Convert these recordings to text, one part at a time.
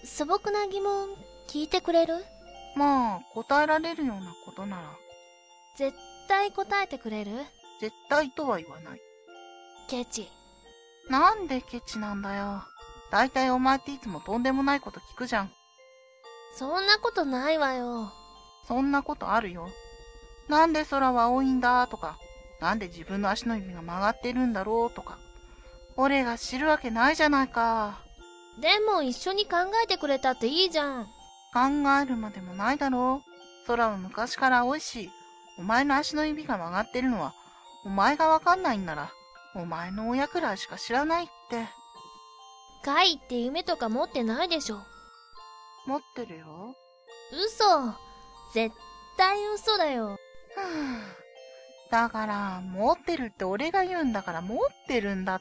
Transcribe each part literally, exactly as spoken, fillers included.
素朴な疑問聞いてくれる？ まあ、答えられるようなことなら。 絶対答えてくれる？ 絶対とは言わない。 ケチ。 なんでケチなんだよ。だいたいお前っていつもとんでもないこと聞くじゃん。 そんなことないわよ。 そんなことあるよ。なんで空は青いんだとか、なんで自分の足の指が曲がってるんだろうとか。俺が知るわけないじゃないか。 でも一緒に考えてくれたっていいじゃん。 考えるまでもないだろう。空は昔から青いし、お前の足の指が曲がってるのは、お前がわかんないんなら、お前の親くらいしか知らないって。 怪って夢とか持ってないでしょ。 持ってるよ。 嘘。絶対嘘だよ。 はぁ。だから、持ってるって俺が言うんだから持ってるんだって。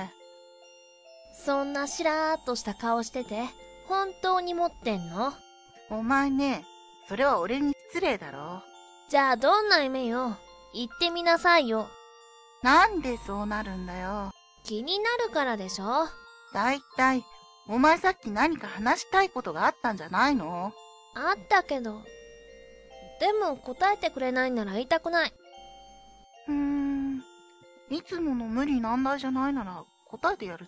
そんなしらーっとした顔してて、本当に持ってんの？ お前ね、それは俺に失礼だろ。 じゃあどんな夢よ。言ってみなさいよ。 なんでそうなるんだよ。 気になるからでしょ。 だいたい、お前さっき何か話したいことがあったんじゃないの？ あったけど。でも答えてくれないなら言いたくない。 うーん。いつもの無理難題じゃないなら答えてやるって。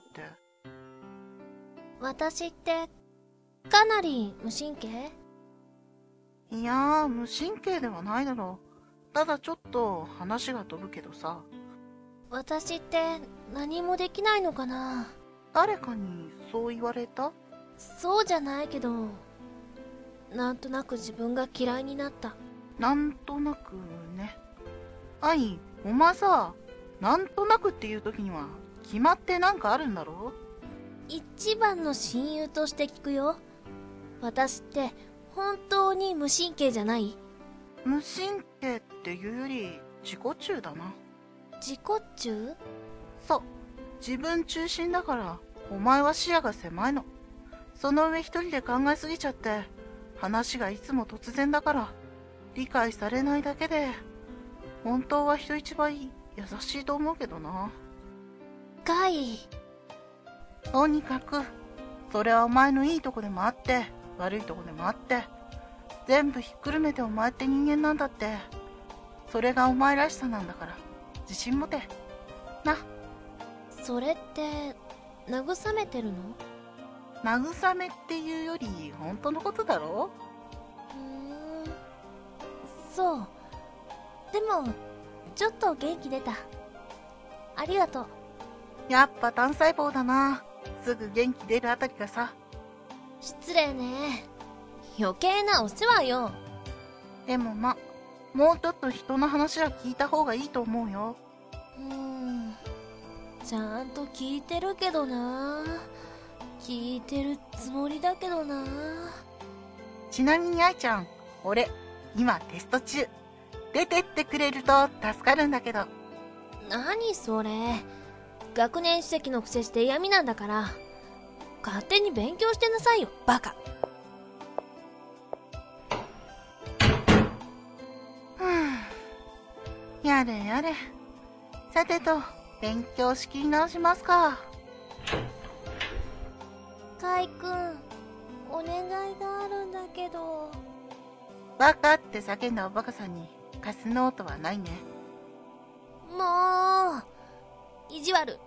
私って、かなり無神経？ いやー、無神経ではないだろう。ただちょっと話が飛ぶけどさ。 私って何もできないのかな？ 誰かにそう言われた？ そうじゃないけど、なんとなく自分が嫌いになった。 なんとなくね。愛、お前さ、なんとなくっていう時には決まってなんかあるんだろ？ 一番の親友として聞くよ。私って本当に無神経じゃない？ 無神経っていうより自己中だな。 自己中？ そう、自分中心だからお前は視野が狭いの。その上一人で考えすぎちゃって話がいつも突然だから理解されないだけで、本当は人一倍優しいと思うけどな。 かい。 とにかくそれはお前のいいとこでもあって悪いとこでもあって、全部ひっくるめてお前って人間なんだって。それがお前らしさなんだから自信持てな。 それって慰めてるの？ 慰めっていうより本当のことだろ。 うーん、そう。でもちょっと元気出た。ありがとう。 やっぱ単細胞だな。すぐ元気出るあたりがさ。 失礼ね。余計なお世話よ。 でもま、もうちょっと人の話は聞いた方がいいと思うよ。 うーん、ちゃんと聞いてるけどな。聞いてるつもりだけどな。 ちなみに愛ちゃん、俺今テスト中。出てってくれると助かるんだけど。 何それ。学年主席のくせして嫌味なんだから、勝手に勉強してなさいよ、バカ。 ふぅ、やれやれ。さてと、勉強仕切り直しますか。 カイくん、お願いがあるんだけど。 バカって叫んだおバカさんに貸すノートはないね。 もう、意地悪。